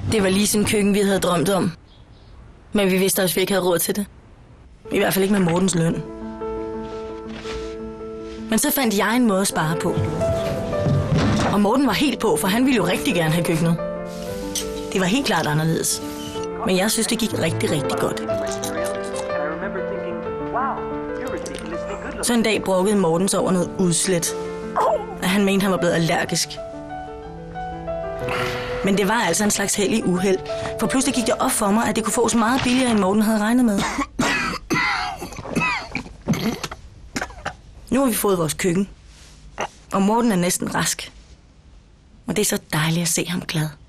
Det var lige sådan køkken, vi havde drømt om. Men vi vidste også, at vi ikke havde råd til det. I hvert fald ikke med Mortens løn. Men så fandt jeg en måde at spare på. Og Morten var helt på, for han ville jo rigtig gerne have køkkenet. Det var helt klart anderledes. Men jeg synes, det gik rigtig, rigtig godt. Så en dag brokkede Morten sig over noget udslæt. At han mente, han var blevet allergisk. Men det var altså en slags hellig uheld. For pludselig gik det op for mig, at det kunne fås meget billigere, end Morten havde regnet med. Nu har vi fået vores køkken. Og Morten er næsten rask. Og det er så dejligt at se ham glad.